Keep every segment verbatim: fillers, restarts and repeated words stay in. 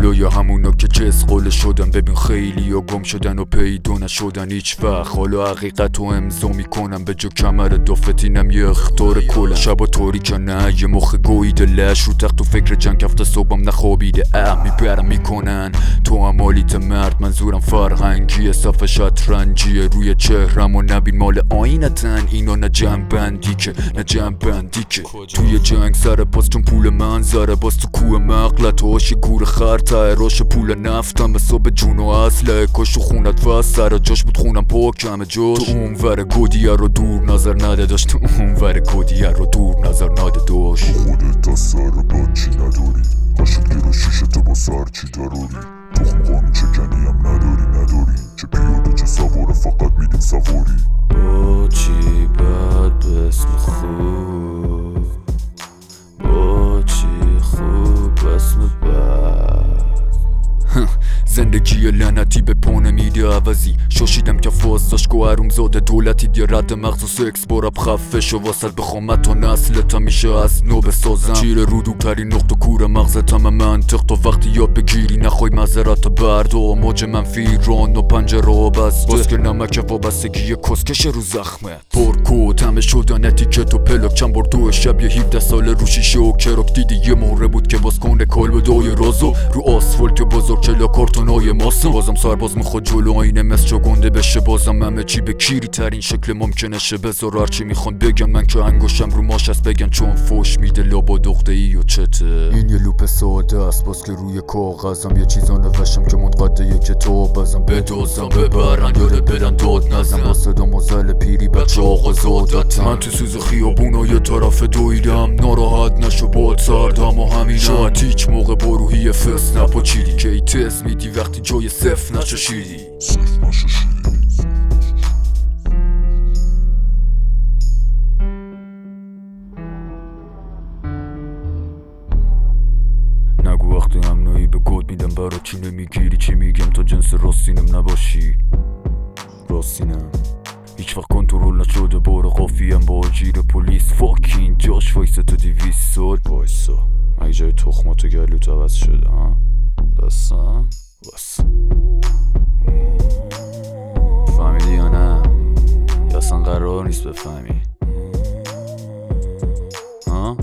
جلوی همونا که جس قول شدن. ببین خیلی یا گم شدن و پیدا نشدن هیچ وقت. حالا حقیقت رو امضا میکنم به جا کمر دافتینم یه اختار کلا. شبا طوری که نه یه مخ گویده لش رو تخت و فکر جنگ هفته صبحم نخوابیده. اه میبرم میکنن تو هم حالیت مرد. منظورم فرهنگیه صف شطرنجیه روی چهرم و نبین مال آینتن. اینا نه جمع بندی که نه جمع بندی که توی جنگ سر پاس چون پول منظره باز تو کوه مغلط هاش گور خر ته راش پول نفتم به صبح جون و اصله کاش و خونت و سر جاش بود خونم پاک همه جاش. تو اونور گودیه رو دور نظر نده داشت. تو اونور گودیه رو دور نظر نده داشت. خودت از سر بد چی نداری قشت گیر و شیشت با سر چی ضروری. تخم قانون چکنی هم نداری نداری چه پیاده چه سواره فقط میدین سواری. با چی بد به اسم خوب با چی خوب اسم بد. زندگی لعنتی به پونه میده عوضی. شاشیدم که فاز داشت گو حروم زاده دولتی دی رد مغز و سکس بارب خفه شو واسط بخوام تا نسلتا میشه از نو بسازم. چیر رودوترین نقط و کور مغزتم منطق تا وقتی یاد بگیری نخوای مذرات برد و موج منفی ران و پنجره و بسته. باز که نمک وابستگی کسکش رو زخمت پرکوت همه شدن اتیکت و پلاک. چند بار تو شب یه هفده سال رو شیشه و کراک دیدی یه مهره بود که باز کنه کال بدای رازو رو آسفالت بزرگ چلا کارتونای ماسم. بازم سرباز میخواد جلو آینه مثل گنده بشه. بازم همه چی به کیری ترین شکل ممکنه شه. بذار هرچی میخوان بگن من که انگشتم رو ماش است بگن چون فوش میده لابا دخته ای و چته. این یه لوپ ساده است باز که روی کاغذم یه چیزا نوشتم که منقده یه کتاب ازم بدازم ببرن یاره برن داد نزم. با صدا مزل پیری بچه آقا زادتم. من تو سوز خیابونا یه طرف دویدم ناراحت نشو باد سردم و همینم. شاید هیچ موقع با روحی فس نپاچیدی که ای تز میدی وقتی جای صف نشاشیدی صف نشاشیدی. نگو وقتی امنایی به کد میدم برا چی نمیگیری چی میگم تا جنس راستینم نباشی. راستینم هیچ وقت کنترل نشده بار قافیم با جیر پلیس. فاکین جاش وایسه تو دیویست سال وایسا اگه جای تخماتو گلوت عوض شده ها دستم بس. فهمیدی یا نه یا اصلا قرار نیست بفهمی ها.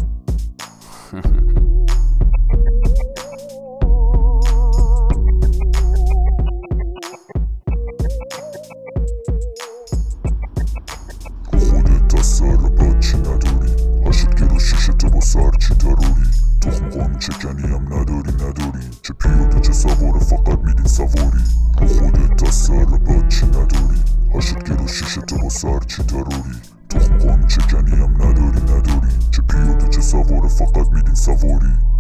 خودت از سر بد چی نداری هشت گیر و شیشت با سر چی ضروری. تخم قانون چکنی هم نداری نداری چه پیاده چه سواره فقط میدین سواری. رو خودت از سر بد چی نداری هشت گیر و شیشت با سر چی ضروری. تخم قانون چکنی هم نداری نداری چه پیاده چه سواره فقط میدین سواری.